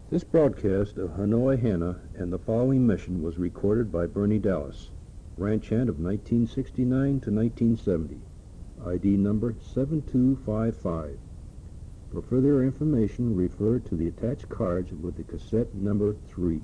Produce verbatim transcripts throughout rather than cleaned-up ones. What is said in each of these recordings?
This broadcast of Hanoi Hannah and the following mission was recorded by Bernie Dallas, ranch hand of nineteen sixty-nine to nineteen seventy, I D number seven two five five. For further information, refer to the attached cards with the cassette number three.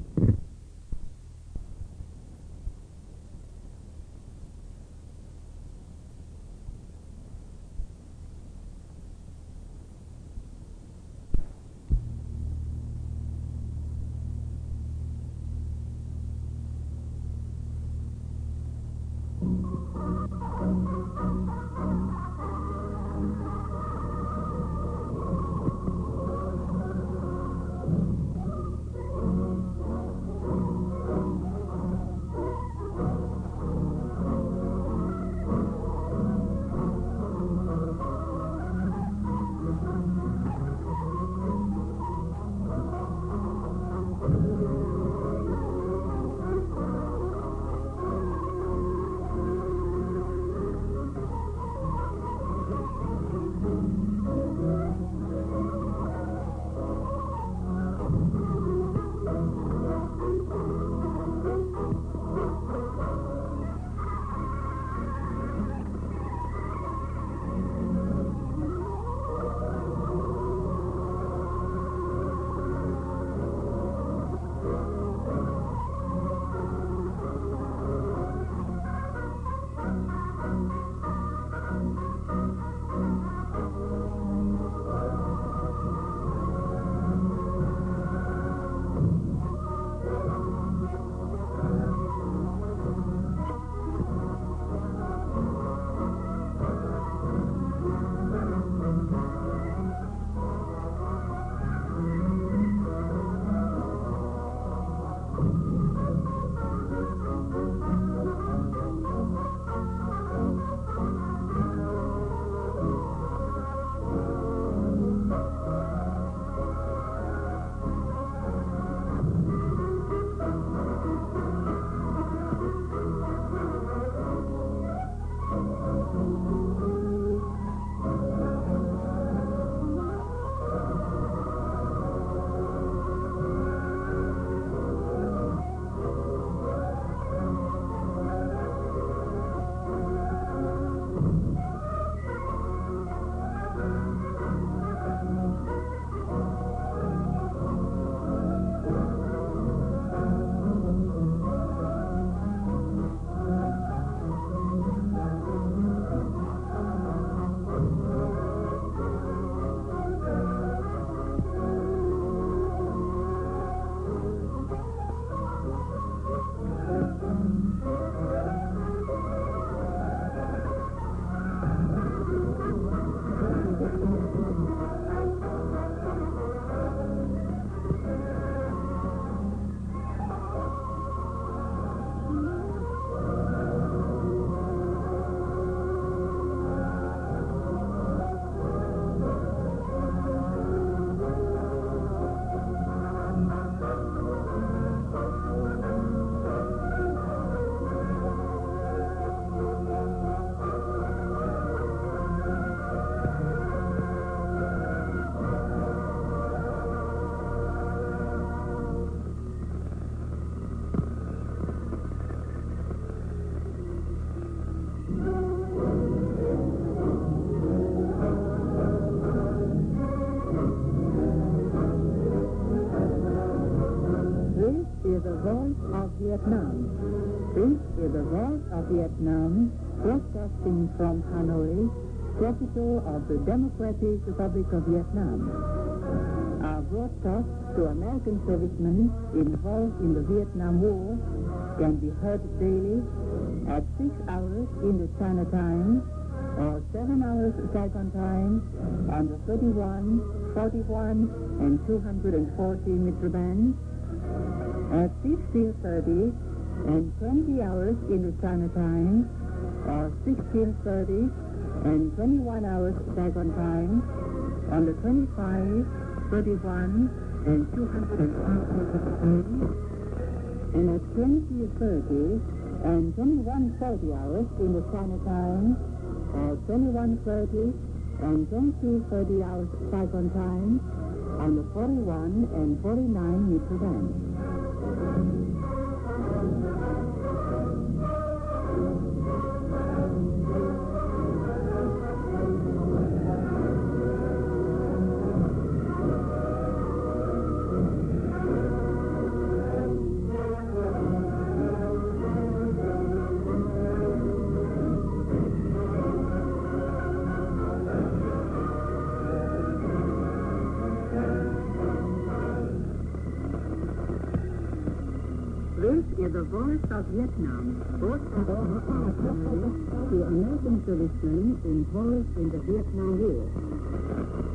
Vietnam. This is the Voice of Vietnam, broadcasting from Hanoi, capital of the Democratic Republic of Vietnam. Our broadcast to American servicemen involved in the Vietnam War can be heard daily at six hours in the China time or seven hours Saigon time on the thirty-one, forty-one, and two hundred forty meter bands, at fifteen thirty and twenty hours in the China time, or sixteen thirty and twenty-one hours Saigon time, on the twenty-five, thirty-one, and two hundred forty, and at twenty thirty and twenty-one thirty hours in the China time, or twenty-one thirty and twenty thirty hours Saigon time, on the forty-one and forty-nine meter band. This is the voice of Vietnam, broadcast to American servicemen involved in the Vietnam War.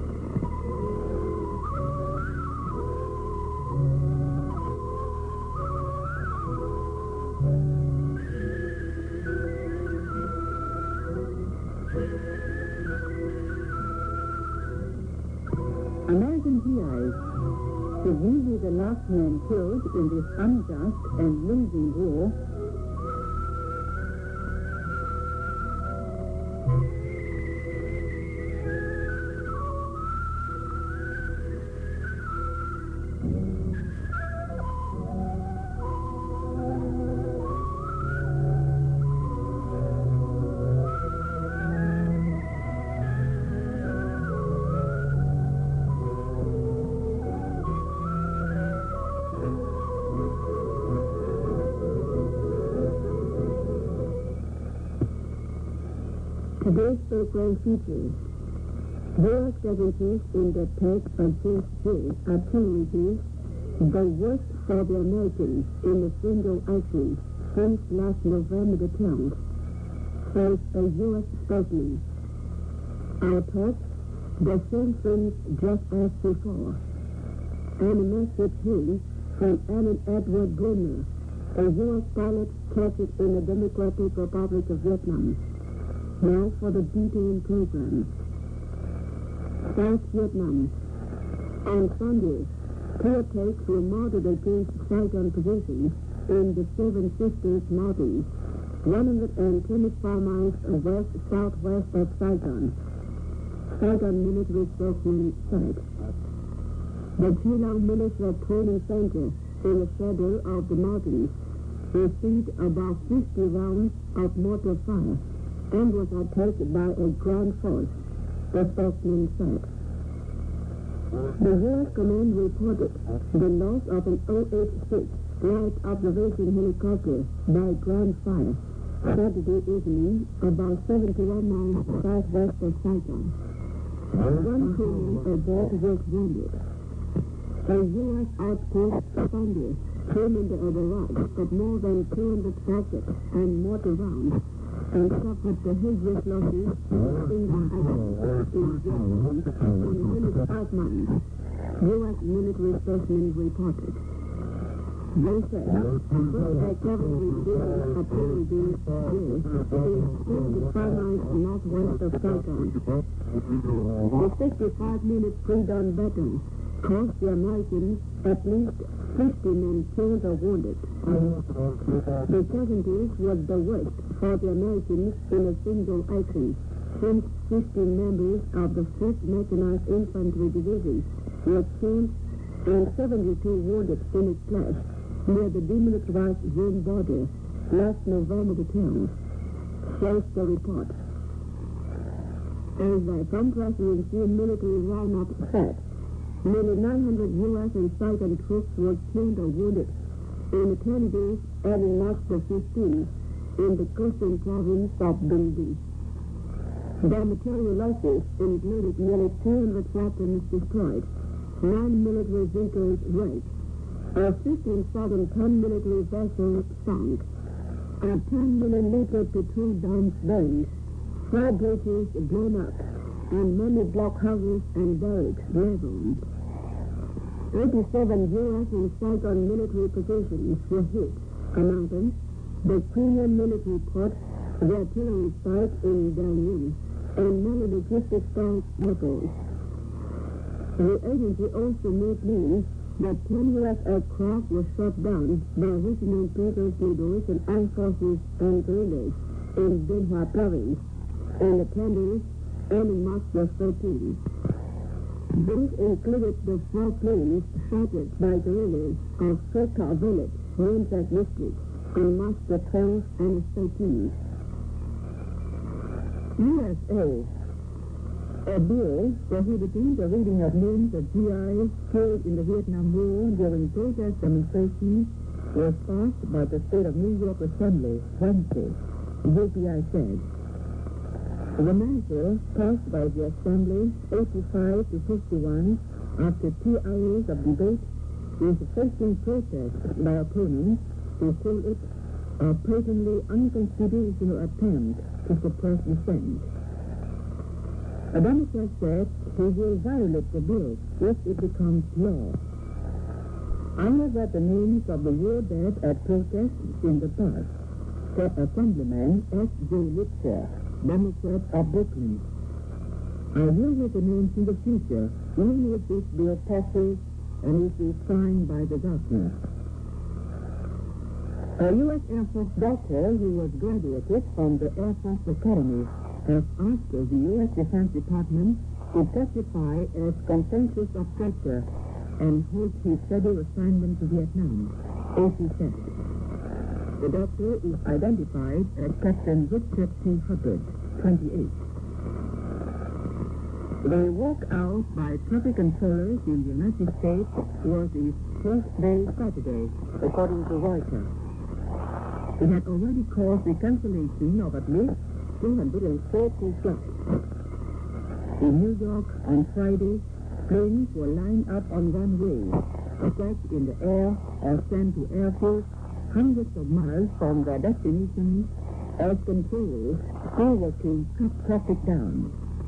American G Is is usually the last man killed in this unjust and losing war. Today's program features U S casualties in the attack against Jews, artillery use, the worst for the Americans in a single action since last November the tenth, says a U S spokesman. Our thoughts, the same things just as before. And a message here from Alan Edward Gardner, a U S pilot captured in the Democratic Republic of Vietnam. Now for the detailed program. South Vietnam. On Sunday, two attacks were mounted against Saigon positions in the Seven Sisters Mountains, one hundred twenty-five miles west-southwest of Saigon. Saigon military spokesman said. The Geelong Militia Training Center in the shadow of the mountains received about fifty rounds of mortar fire and was attacked by a ground force, the spokesman said. The U S command reported the loss of an O H six light observation helicopter by ground fire Saturday evening about seventy-one miles southwest of Saigon. One crewman aboard was wounded. A U S outpost Sunday came into a barrage of more than two hundred rockets and mortar rounds and suffered the heaviest losses in the action in Vietnam in the village five months, U S military spokesman reported. They said, the cavalry division artillery base is fifty-five miles northwest of Saigon. The sixty-five minute pre-dawn battle cost the Americans at least fifty men killed or wounded. The casualties was the worst for the Americans in a single action, since fifteen members of the first Mechanized Infantry Division were killed and seventy-two wounded in a clash near the demilitarized zone border last November the tenth, says the report. As the contrasting military roundup said, nearly nine hundred U S and Saigon troops were killed or wounded in the ten days ending March the fifteenth in the coastal province of Binh Dinh. Their material losses included nearly two hundred weapons destroyed, nine military vehicles wrecked, a fifteen thousand ton military vessel sunk, a ten millimeter petrol dump burned, five bridges blown up, and many blockhouses and barracks leveled. eighty-seven U S and Saigon military positions were hit, among them the premium military port, the artillery site in Dang Nguyen, and many logistics site depots. The agency also made known that ten U S aircraft were shot down by regional people's leaders and armed forces and guerrillas in Bien Hoa province in the ten days ending March the thirteenth. These included the four planes shot by guerrillas of Soka village, named as Mystic, on March the twelfth and thirteenth. U S A. A bill prohibiting the reading of names of G Is killed in the Vietnam War during protest demonstrations was passed by the State of New York Assembly Wednesday, U P I said. The measure, passed by the Assembly eighty-five to fifty-one after two hours of debate, is facing protest by opponents who call it a patently unconstitutional attempt to suppress dissent. A Democrat said he will violate the bill if it becomes law. I have read the names of the war dead at protests in the past, said Assemblyman S J Litcher, Democrat of Brooklyn. I will read the names in the future, even if this bill passes and is signed by the governor. A U S Air Force doctor who was graduated from the Air Force Academy has asked the U S Defense Department to testify as consensus objector and hold his federal assignment to Vietnam, A C said. The doctor is identified as Captain Richard T. Hubbard, twenty-eight. The walkout by traffic controllers in the United States was his first day Saturday, according to Reuters. It had already caused the cancellation of at least two hundred forty flights. In New York on Friday, planes were lined up on runways, attached in the air or sent to airfields hundreds of miles from their destinations as controllers still working to cut traffic down.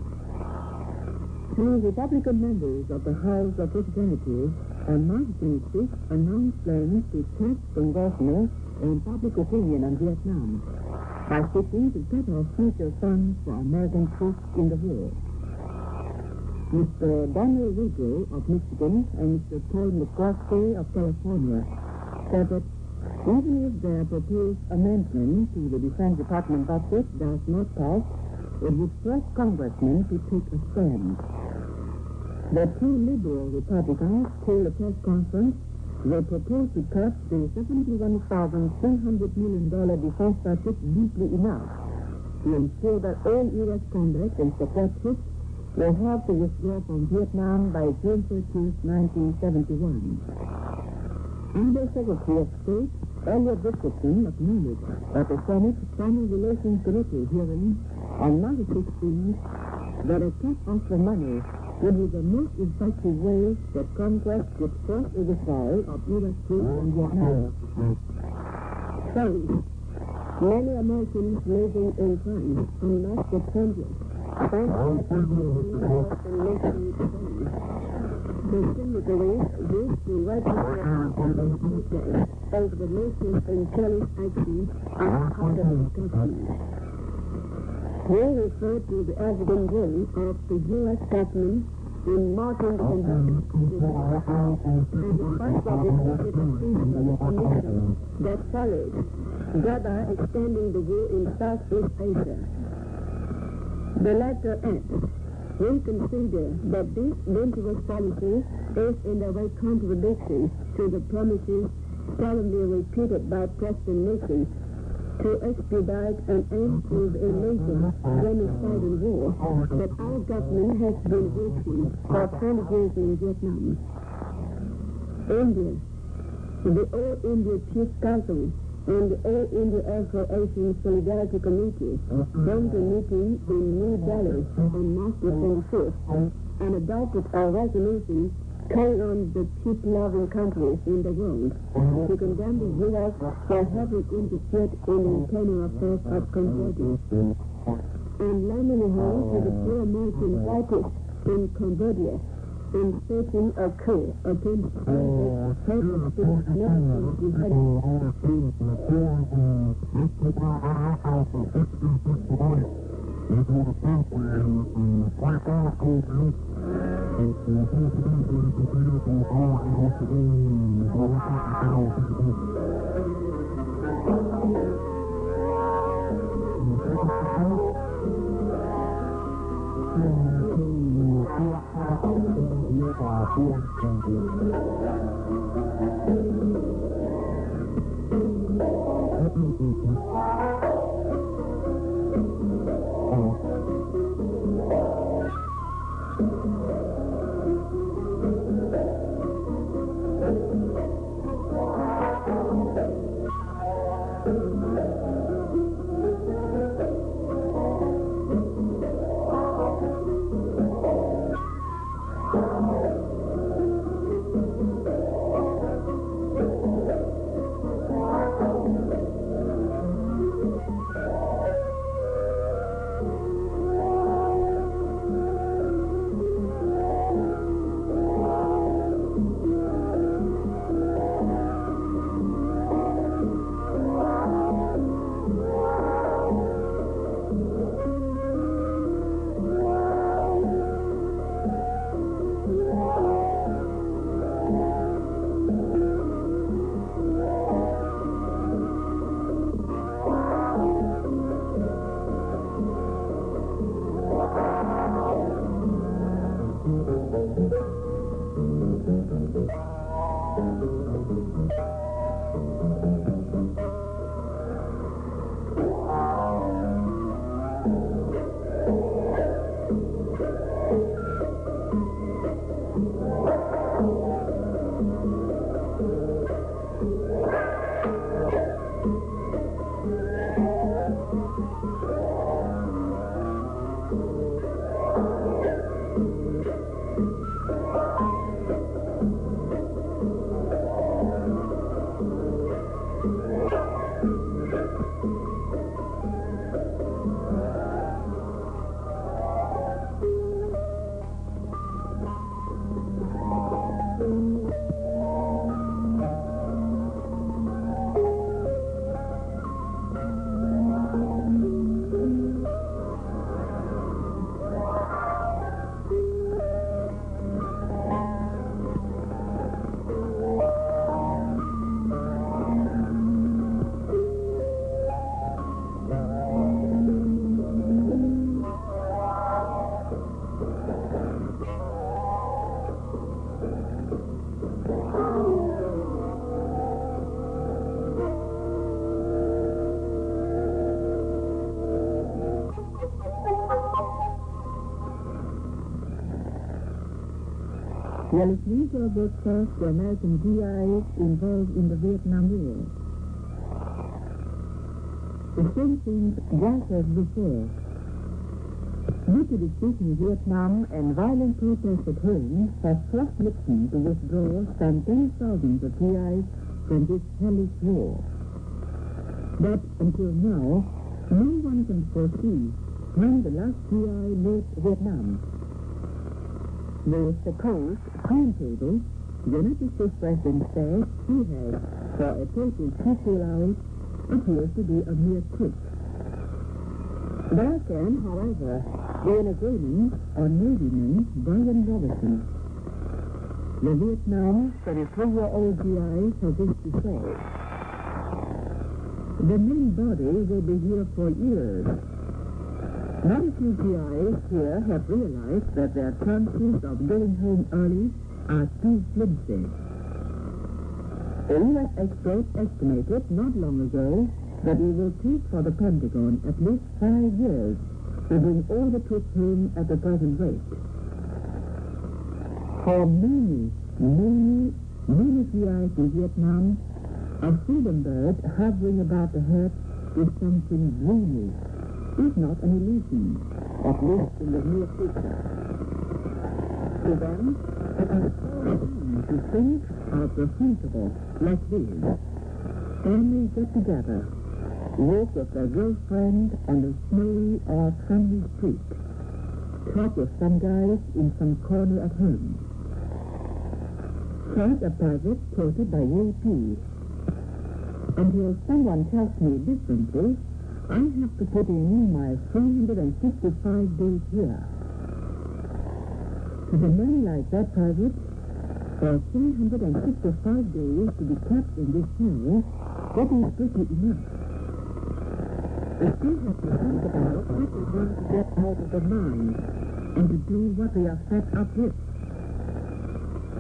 Three Republican members of the House of Representatives on March twenty-sixth announced plans to test congressional and public opinion on Vietnam by seeking to cut off future funds for American troops in the war. Mister Daniel Ruggero of Michigan and Mister Paul McCloskey of California said that even if their proposed amendment to the Defense Department budget does not pass, it would press congressmen to take a stand. The two liberal Republicans told a press conference they propose to cut the seventy-one thousand three hundred million dollars defense budget deeply enough to ensure that all U S conduct and support troops will have to withdraw from Vietnam by June thirtieth, nineteen seventy-one. Under Secretary of State Elliot Richardson acknowledged at the Senate Foreign Relations Committee hearing on March sixteenth that a cut of the money would be the most effective way that Congress could force a withdrawal of U S troops from Vietnam. Sorry, many Americans living in France on March the twentieth thank God for the nation the signatories used to register over the nation's intelligence action on after discussions. We refer to the evident will of the U S government in marking the conduct of the war and the fact that it was a decision that followed, thereby extending the war in Southeast Asia. The letter adds, we consider that this dangerous policy is in direct contradiction to the promises solemnly repeated by President Nixon to expedite an end to the invasive genocidal war that our government has been waging for twenty years in Vietnam. India, the All India Peace Council and the All India Afro-Asian Solidarity Committee held a meeting in New Delhi on March twenty-fifth and adopted a resolution calling on the peace-loving countries in the world to condemn the U S for having interfered in the internal affairs of Cambodia and lending a hand to the pro-American fighters in Cambodia in staging a coup against the terrorist Thank you. Nearly three broadcasts to American G Is involved in the Vietnam War. The same thing just as before. Due to defeat in Vietnam and violent protests at home, has forced Nixon to withdraw some ten thousand of G Is from this hellish war. But until now, no one can foresee when the last G I left Vietnam. The supposed timetable, the United States President says he has for a total peaceful out appears to be a mere trick. There can, however, be an agreement on Navy man Brian Robertson. The Vietnam thirty-three-year-old G I has this to say. The main body will be here for years. Not a few G Is here have realized that their chances of going home early are too flimsy. A U S expert estimated not long ago that it will take for the Pentagon at least five years to bring all the troops home at the present rate. For many, many, many G Is in Vietnam, a freedom bird hovering about the head is something dreamy, if not an illusion, at least in the near future. To them, it is so easy to think of the principle like this. Families get together, walk with their girlfriend on the snowy or sunny street, talk with some guys in some corner at home. Said a private quoted by A P. Until someone tells me differently, I have to put in my three hundred fifty-five days here. To the men like that private, for three hundred fifty-five days to be kept in this snow, that is pretty enough. They still have to think about what they want to get out of the mine and to do what they are set up with.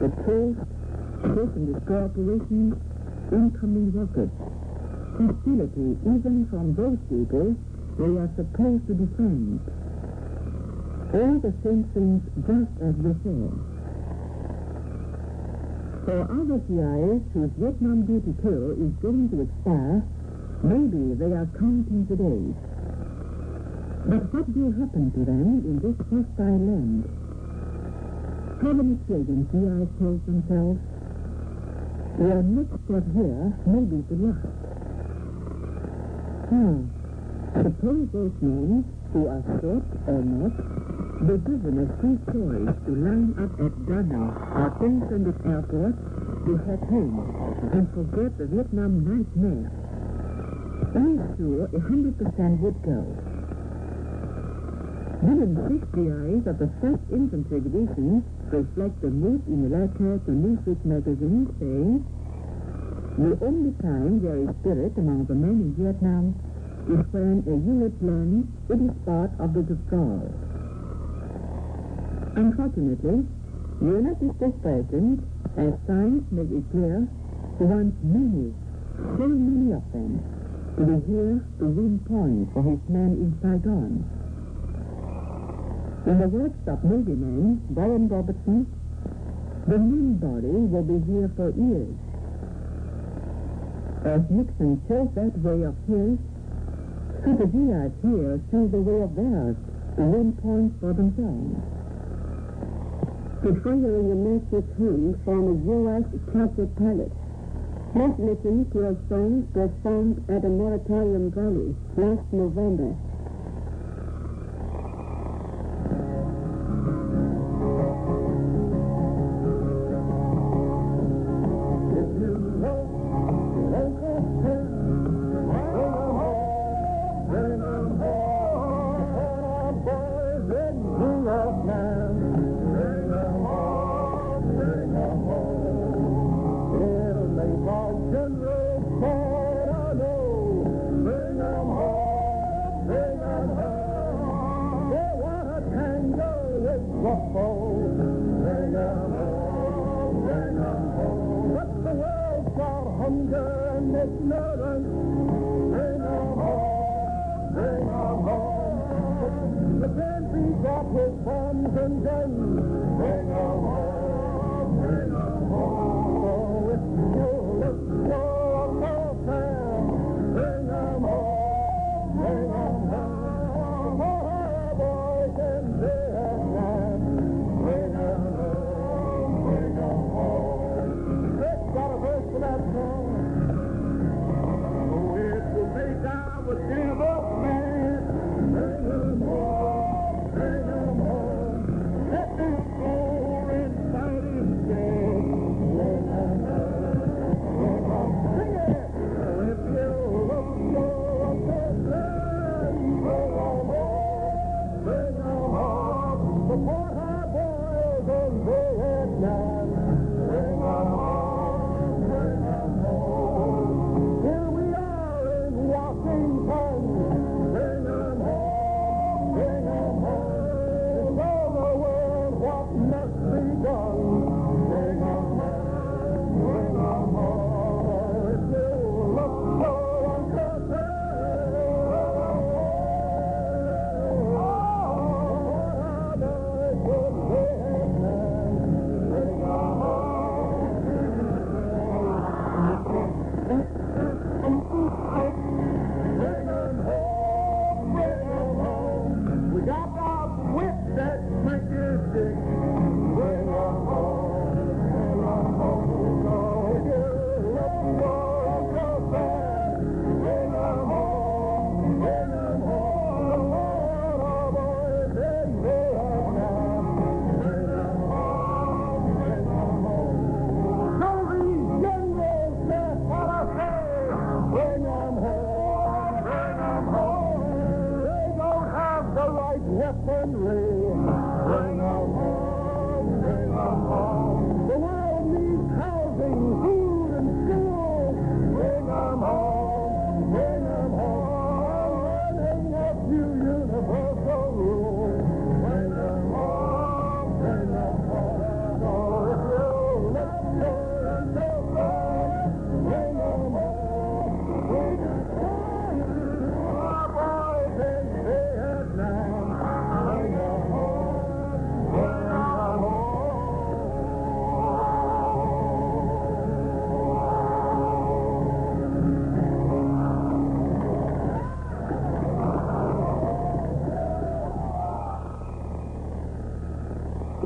the trade, search and destroy operations, incoming rockets, hostility even from those people they are supposed to defend. All the same things just as before. For other C I As whose Vietnam duty tour is going to expire, maybe they are counting the days. But what will happen to them in this hostile land? How many children C I As told themselves, their next step here may be to last. Now, suppose those men who are shot or not be given a free choice to line up at Dana or Tân Sơn Nhất Airport to head home and forget the Vietnam nightmare. I'm sure a hundred percent would go. Given six G Is of the first Infantry Division reflect the mood in a letter to Newsweek magazine saying, the only time there is spirit among the men in Vietnam is when a unit learns it is part of the withdrawal. Unfortunately, the United States President, as science made it clear, wants many, so many of them, to be here to win points for his men in Saigon. In the words of Navy man Brian Robertson, the main body will be here for years. As Nixon chose that way of his, so the G Is here choose the way of theirs to win points for themselves. The firing a massive hymn from a U S captured pilot. Let's listen to a song performed at a moratorium rally last November.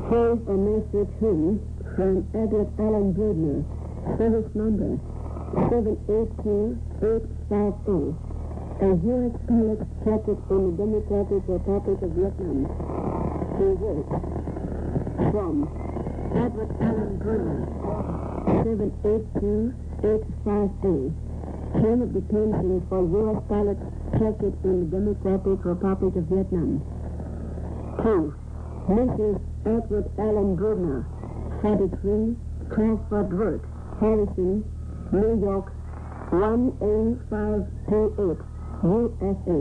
Here's a message home from Edward Allen Bridner, service number seven eight two eight five zero, a U S pilot captured in the Democratic Republic of Vietnam. He wrote, from Edward Allen Bridner, seven eight two eight five zero, term of detention for U S pilots captured in the Democratic Republic of Vietnam. Two. Missus Edward Allen Bridner, forty-three, Crawford Road, Harrison, New York, one A five two eight, U S A.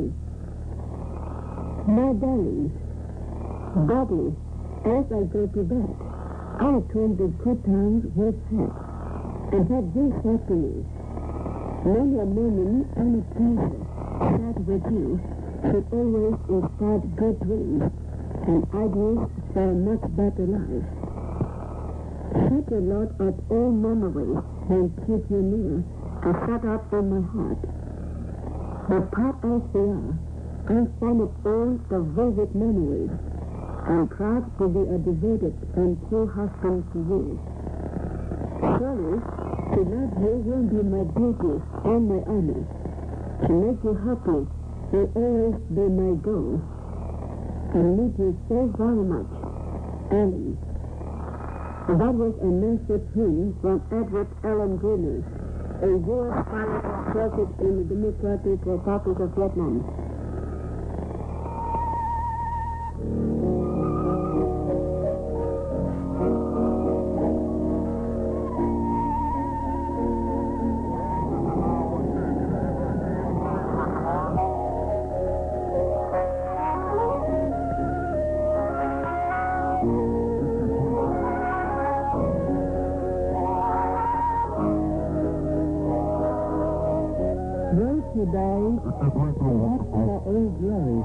My darling, Bobby, as I go to bed, I turn the good times we've had, and what this said to me. Many a moment and a pleasure that with you should always inspire good dreams and ideas for a much better life. Such a lot of old memories will keep you near and set up in my heart. But part as they are, I find it all the vivid memories. I'm proud to be a devoted and true husband to you. Surely, to love you will be my duty and my honor. To make you happy will always be my goal. I need you so very much, Ellen. That was a message home from Edward Allen Bridner, a U S pilot captured in the Democratic Republic of Vietnam. He died not for old glory.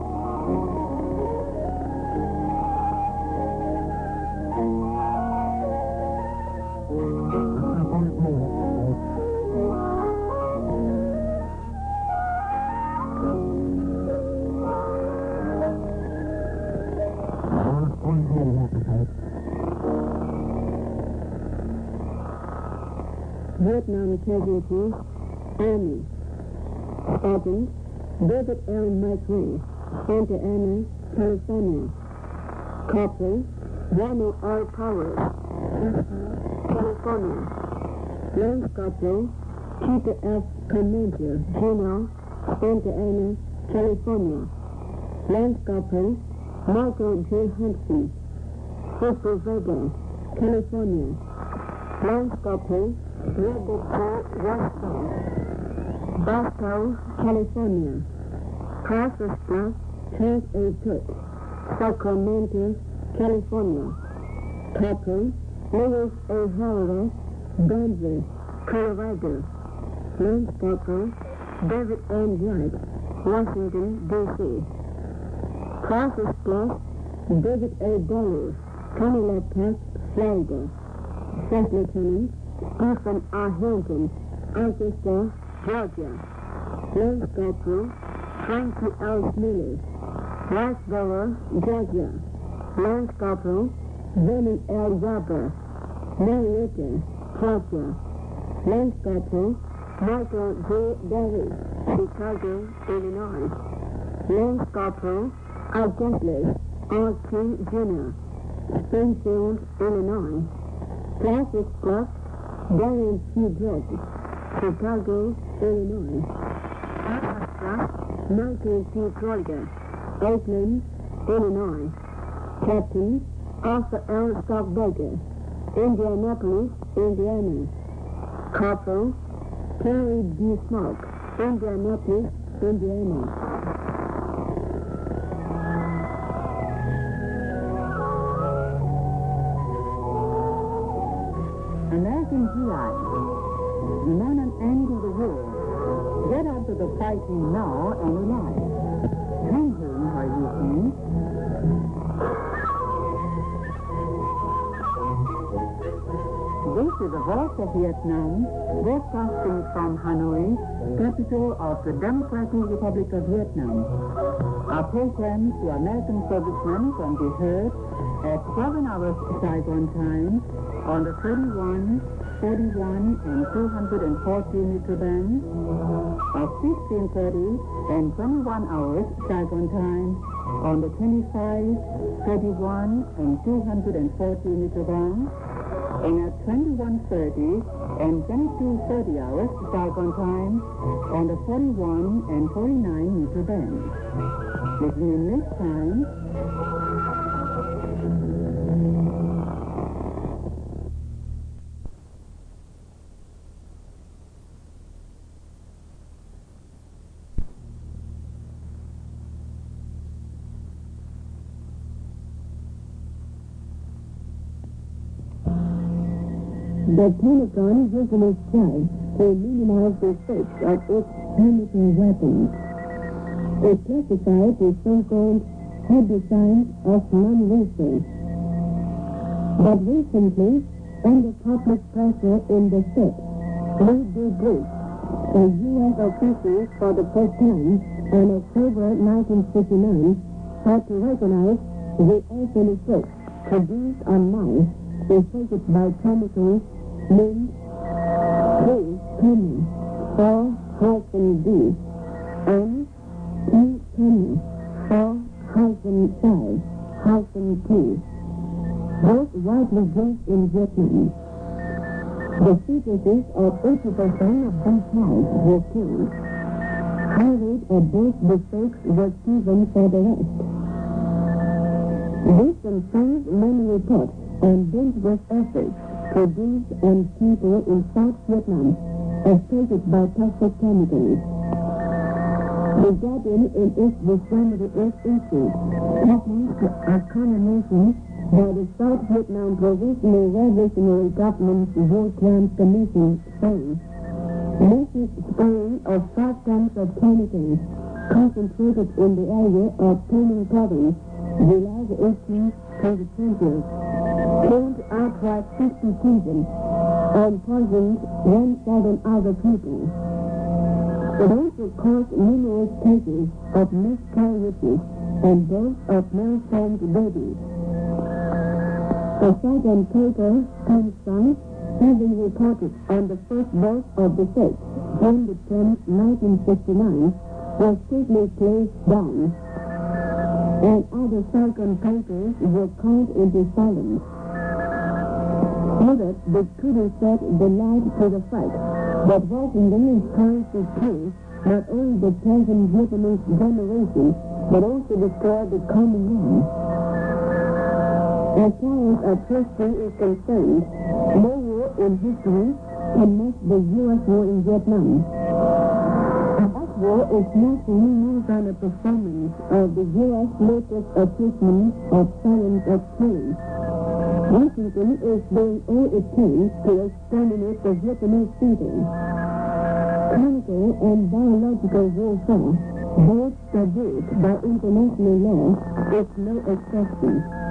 Vietnam casualties, Army. Sergeant David L. McRae, Santa Ana, California. Corporal Ronald R. Powers, California. Lance Corporal Peter F. Commander, General, Santa Ana, California. Lance Corporal Michael J. Hudson, Fort Vega, California. Lance Corporal Robert R. Roscoe, Boston, California. Process Plus, Trans A. Cook, Sacramento, California. Corporal Lewis A. Harris, Denver, Colorado. Lance Corporal David M. White, Washington, D C Process Plus, David A. Dallas, Canela Park, Florida. First Lieutenant Stephen R. Hilton, Arkansas, Georgia. Lance Corporal Frankie L. Miller, Riceboro, Georgia. Lance Corporal Vernon L. Weber, Marietta, Georgia. Lance Corporal Michael J. Davis, Chicago, Illinois. Lance Corporal Augustus R. King, Junior, Springfield, Illinois. Classic Plus Darian C. George, Chicago, Illinois. Michael T. Kroger, Oakland, Illinois. Captain Arthur L. Stockberger, Indianapolis, Indiana. Corporal Terry D. Smoke, Indianapolis, Indiana. American G I, the man and end of the war. Get out of the fighting now and alive. Come home, my youth. This is the voice of Vietnam, broadcasting from Hanoi, capital of the Democratic Republic of Vietnam. Our programs to American servicemen can be heard at seven hours Saigon time on the thirty-one, forty-one, and two hundred forty meter bands, at sixteen thirty and twenty-one hours Saigon time on the twenty-five, thirty-one, and two hundred forty meter bands, and at twenty-one thirty and twenty-two thirty hours Saigon time on the forty-one and forty-nine meter bands. Listening next time. The Pentagon usually strives to minimize the effects of its chemical weapons. It classifies the so-called herbicides as non-lethal. But recently, under public pressure in the state, we did this. The U S officials, for the first time in October nineteen fifty-nine, had to recognize the awful effects produced on mice infected by chemicals named P-Chemi, four hyphen D, and P-Chemi, four hyphen five hyphen T, both widely used in Vietnam. The fetuses of eighty percent of these mice were killed. High rate of both defects was given for the rest. This confirms many reports on dangerous efforts produced on people in South Vietnam affected by toxic chemicals. The Guardian in its December eighth issue published a condemnation by the South Vietnam Provisional Revolutionary Government's War Crimes Commission saying massive spraying of five tons of chemicals concentrated in the area of Penang Province July the eighteenth to the twentieth killed outright fifty children and poisoned one thousand other people. It also caused numerous cases of miscarriages and deaths of malformed babies. A Saigon paper, Times Sun, having reported on the first birth of the sex on the tenth, nineteen sixty-nine, was quickly closed down, and other Saigon papers were called into silence. So that they could have set the light to the fact that Washington is trying to kill not only the present Vietnamese generation, but also destroy the coming one. As far as atrocity is concerned, no war in history can match the U S war in Vietnam. That war is naturally more than a performance of the U S latest achievement of science of killing. Washington is doing all it can to exterminate the Vietnamese people. Chemical and biological warfare, both tabooed by international law, is no exception.